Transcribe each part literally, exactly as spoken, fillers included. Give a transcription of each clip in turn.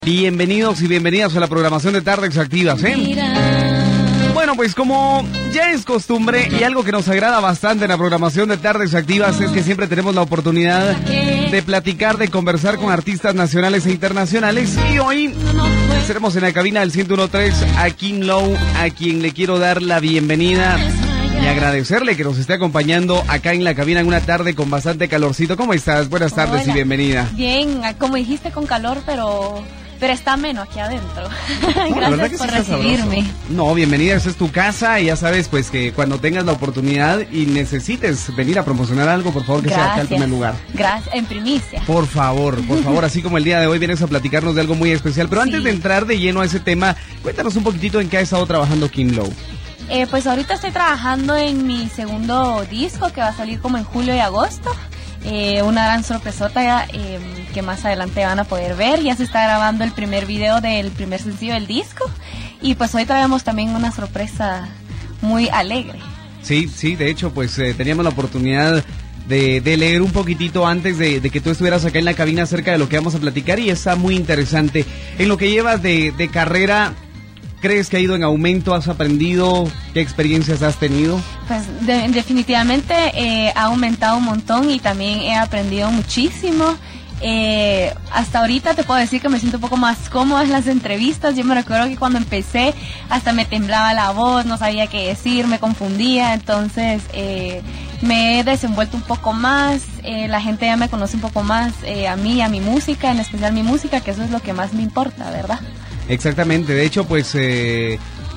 Bienvenidos y bienvenidas a la programación de Tardes Activas, ¿eh? Bueno, pues como ya es costumbre y algo que nos agrada bastante en la programación de Tardes Activas es que siempre tenemos la oportunidad de platicar, de conversar con artistas nacionales e internacionales. Y hoy estaremos en la cabina del ciento uno punto tres a Kim Low, a quien le quiero dar la bienvenida y agradecerle que nos esté acompañando acá en la cabina en una tarde con bastante calorcito. ¿Cómo estás? Buenas tardes. Hola. Y bienvenida. Bien, como dijiste, con calor, pero... Pero está menos aquí adentro. No, gracias por recibirme. No, bienvenida, esta es tu casa y ya sabes pues que cuando tengas la oportunidad y necesites venir a promocionar algo, por favor que gracias. sea acá en primer lugar. Gracias, en primicia. Por favor, por favor, así como el día de hoy vienes a platicarnos de algo muy especial. Pero sí. Antes de entrar de lleno a ese tema, cuéntanos un poquitito en qué ha estado trabajando Kim Low. Eh, pues ahorita estoy trabajando en mi segundo disco que va a salir como en julio y agosto. Eh, una gran sorpresota eh, que más adelante van a poder ver. Ya se está grabando el primer video del primer sencillo del disco y pues hoy traemos también una sorpresa muy alegre. Sí, sí, de hecho pues eh, teníamos la oportunidad de, de leer un poquitito antes de, de que tú estuvieras acá en la cabina acerca de lo que vamos a platicar y está muy interesante. En lo que llevas de, de carrera, ¿crees que ha ido en aumento? ¿Has aprendido? ¿Qué experiencias has tenido? Pues de, definitivamente eh, ha aumentado un montón y también he aprendido muchísimo. Eh, hasta ahorita te puedo decir que me siento un poco más cómoda en las entrevistas. Yo me recuerdo que cuando empecé hasta me temblaba la voz, no sabía qué decir, me confundía. Entonces eh, me he desenvuelto un poco más. Eh, la gente ya me conoce un poco más eh, a mí, a mi música, en especial mi música, que eso es lo que más me importa, ¿verdad? Exactamente, de hecho pues eh,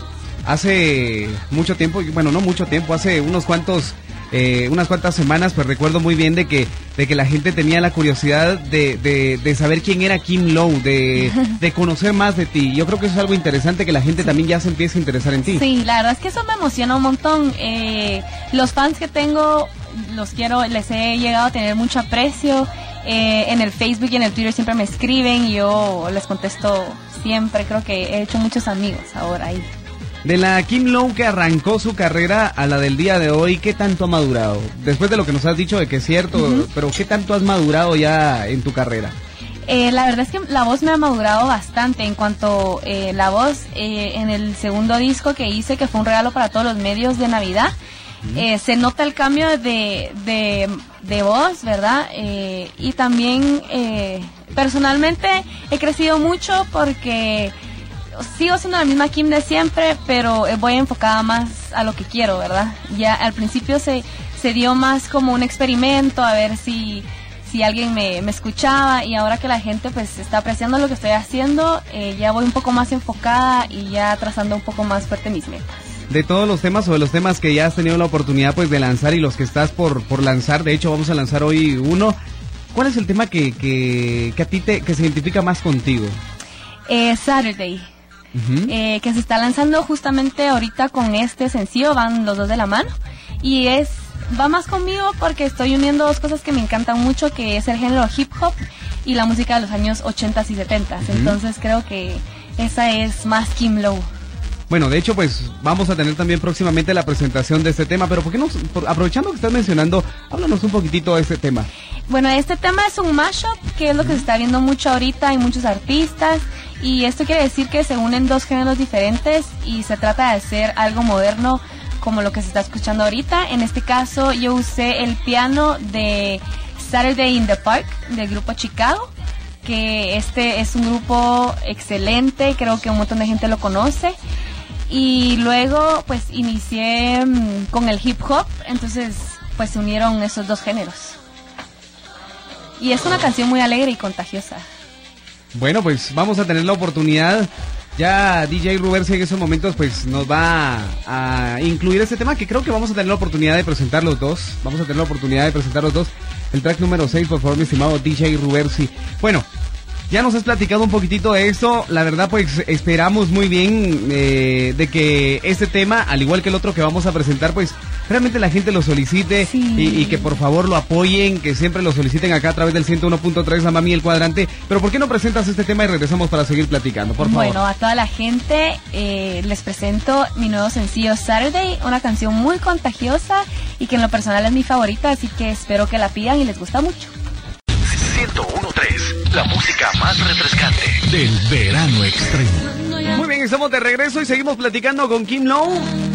hace mucho tiempo, bueno no mucho tiempo, hace unos cuantos, eh, unas cuantas semanas pues recuerdo muy bien de que, de que la gente tenía la curiosidad de, de, de saber quién era Kim Low, de, de conocer más de ti. Yo creo que eso es algo interesante, que la gente también ya se empiece a interesar en ti. Sí, la verdad es que eso me emociona un montón. Eh, los fans que tengo, los quiero, les he llegado a tener mucho aprecio. Eh, en el Facebook y en el Twitter siempre me escriben y yo les contesto siempre. Creo que he hecho muchos amigos ahora ahí. De la Kim Low que arrancó su carrera a la del día de hoy, ¿qué tanto ha madurado? Después de lo que nos has dicho de que es cierto, uh-huh. Pero ¿qué tanto has madurado ya en tu carrera? Eh, la verdad es que la voz me ha madurado bastante. En cuanto eh, la voz, eh, en el segundo disco que hice, que fue un regalo para todos los medios de Navidad, Eh, se nota el cambio de, de, de voz, ¿verdad? Eh, y también eh, personalmente he crecido mucho porque sigo siendo la misma Kim de siempre, pero voy enfocada más a lo que quiero, ¿verdad? Ya al principio se, se dio más como un experimento a ver si, si alguien me, me escuchaba, y ahora que la gente pues está apreciando lo que estoy haciendo, eh, ya voy un poco más enfocada y ya trazando un poco más fuerte mis metas. De todos los temas o de los temas que ya has tenido la oportunidad pues de lanzar y los que estás por, por lanzar, de hecho vamos a lanzar hoy uno, ¿cuál es el tema que, que, que a ti te, que se identifica más contigo? Eh, Saturday, uh-huh. eh, que se está lanzando justamente ahorita con este sencillo, van los dos de la mano, y es va más conmigo porque estoy uniendo dos cosas que me encantan mucho, que es el género hip hop y la música de los años ochentas y setentas, uh-huh. Entonces creo que esa es más Kim Low. Bueno, de hecho, pues vamos a tener también próximamente la presentación de este tema, pero ¿por qué no, por, aprovechando que estás mencionando, háblanos un poquitito de este tema? Bueno, este tema es un mashup, que es lo que se está viendo mucho ahorita, hay muchos artistas, y esto quiere decir que se unen dos géneros diferentes y se trata de hacer algo moderno como lo que se está escuchando ahorita. En este caso yo usé el piano de Saturday in the Park del grupo Chicago, que este es un grupo excelente, creo que un montón de gente lo conoce. Y luego pues inicié mmm, con el hip hop, entonces pues se unieron esos dos géneros. Y es una canción muy alegre y contagiosa. Bueno, pues vamos a tener la oportunidad. Ya D J Rubersi en esos momentos pues nos va a incluir este tema, que creo que vamos a tener la oportunidad de presentar los dos. Vamos a tener la oportunidad de presentar los dos. El track número seis, por favor, mi estimado D J Rubersi. Bueno, ya nos has platicado un poquitito de esto. La verdad pues esperamos muy bien eh, de que este tema, al igual que el otro que vamos a presentar, pues realmente la gente lo solicite, sí. y, y que por favor lo apoyen, que siempre lo soliciten acá a través del ciento uno punto tres, la Mami y el Cuadrante. Pero ¿por qué no presentas este tema y regresamos para seguir platicando, por favor? Bueno, a toda la gente eh, les presento mi nuevo sencillo Saturday, una canción muy contagiosa y que en lo personal es mi favorita, así que espero que la pidan y les gusta mucho. ciento uno punto tres La música más refrescante del verano extremo. Muy bien, estamos de regreso y seguimos platicando con Kim Lo.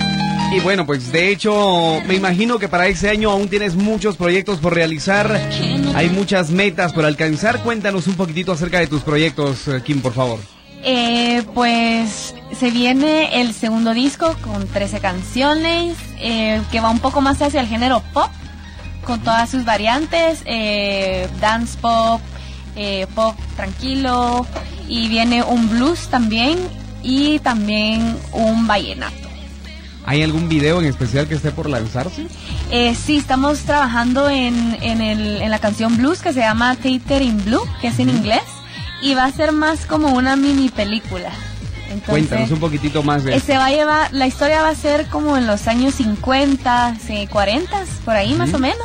Y bueno, pues de hecho, me imagino que para ese año aún tienes muchos proyectos por realizar. Hay muchas metas por alcanzar. Cuéntanos un poquitito acerca de tus proyectos, Kim, por favor. Eh, pues se viene el segundo disco con trece canciones, eh, que va un poco más hacia el género pop, con todas sus variantes, eh, dance pop, eh, pop tranquilo, y viene un blues también, y también un vallenato. ¿Hay algún video en especial que esté por lanzarse? Eh, sí, estamos trabajando en, en, el, en la canción blues que se llama Theater in Blue, que es en inglés, y va a ser más como una mini película. Entonces, cuéntanos un poquitito más de eh, eso. Se va a llevar, la historia va a ser como en los años cincuenta, cuarenta, por ahí uh-huh. más o menos,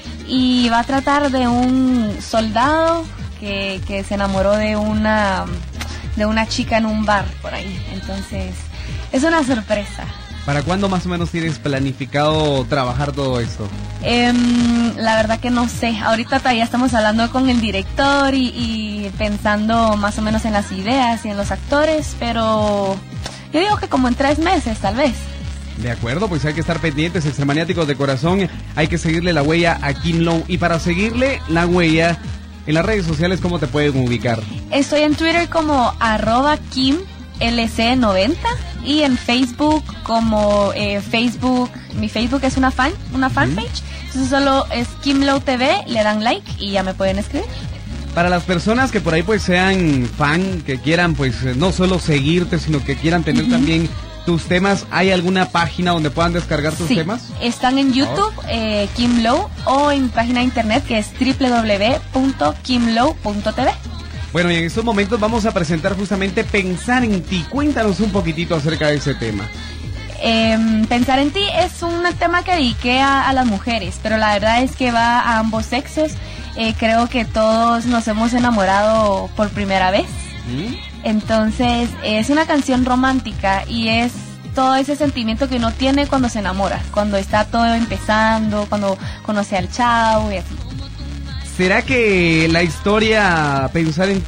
y va a tratar de un soldado que, que se enamoró de una, de una chica en un bar por ahí. Entonces, es una sorpresa. ¿Para cuándo más o menos tienes planificado trabajar todo esto? Eh, la verdad que no sé. Ahorita todavía estamos hablando con el director y, y pensando más o menos en las ideas y en los actores, pero yo digo que como en tres meses tal vez. De acuerdo, pues hay que estar pendientes, extremaniáticos de corazón. Hay que seguirle la huella a Kim Lo. Y para seguirle la huella, en las redes sociales, ¿cómo te pueden ubicar? Estoy en Twitter como arroba Kim L C noventa y en Facebook como eh, Facebook, mi Facebook es una fan, una fanpage, mm. entonces solo es Kim Lo T V, le dan like y ya me pueden escribir. Para las personas que por ahí pues sean fan, que quieran pues no solo seguirte, sino que quieran tener uh-huh. también tus temas, ¿hay alguna página donde puedan descargar tus sí, temas? Están en YouTube, oh. eh, Kim Lo, o en mi página de internet que es doble u doble u doble u punto kim lo punto t v. Bueno, y en estos momentos vamos a presentar justamente Pensar en Ti. Cuéntanos un poquitito acerca de ese tema. Eh, Pensar en Ti es un tema que dediqué a, a las mujeres, pero la verdad es que va a ambos sexos. Eh, creo que todos nos hemos enamorado por primera vez. ¿Mm? Entonces, es una canción romántica y es todo ese sentimiento que uno tiene cuando se enamora, cuando está todo empezando, cuando conoce al chavo y así. ¿Será que la historia Pensar en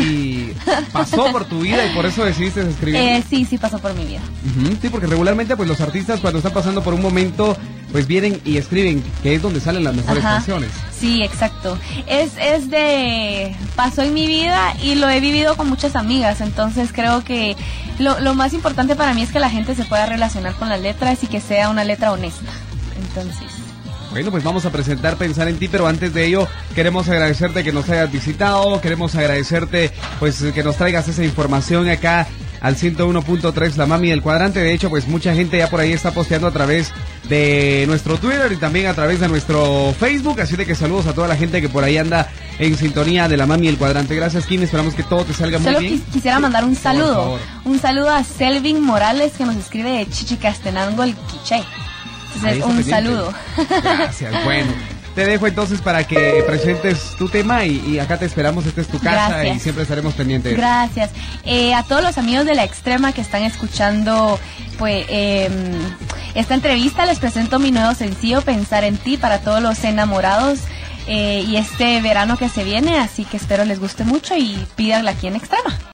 Ti pasó por tu vida y por eso decidiste escribir? Eh, sí, sí pasó por mi vida. Uh-huh, sí, porque regularmente pues los artistas cuando están pasando por un momento pues vienen y escriben, que es donde salen las mejores Ajá. canciones. Sí, exacto. Es, es de... pasó en mi vida y lo he vivido con muchas amigas, entonces creo que lo, lo más importante para mí es que la gente se pueda relacionar con las letras y que sea una letra honesta. Entonces... Bueno, pues vamos a presentar Pensar en Ti, pero antes de ello queremos agradecerte que nos hayas visitado, queremos agradecerte pues que nos traigas esa información acá al ciento uno punto tres La Mami del Cuadrante. De hecho, pues mucha gente ya por ahí está posteando a través de nuestro Twitter y también a través de nuestro Facebook, así de que saludos a toda la gente que por ahí anda en sintonía de La Mami del Cuadrante. Gracias, Kim, esperamos que todo te salga Solo muy bien. Solo quisiera mandar un saludo, un saludo a Selvin Morales que nos escribe de Chichicastenango, el Quiché. Entonces, un pendiente. Saludo. Gracias, bueno. Te dejo entonces para que presentes tu tema y, y acá te esperamos, esta es tu casa. Gracias. Y siempre estaremos pendientes. Gracias. Eh, a todos los amigos de La Extrema que están escuchando pues eh, esta entrevista, les presento mi nuevo sencillo Pensar en Ti para todos los enamorados eh, y este verano que se viene, así que espero les guste mucho y pídanla aquí en Extrema.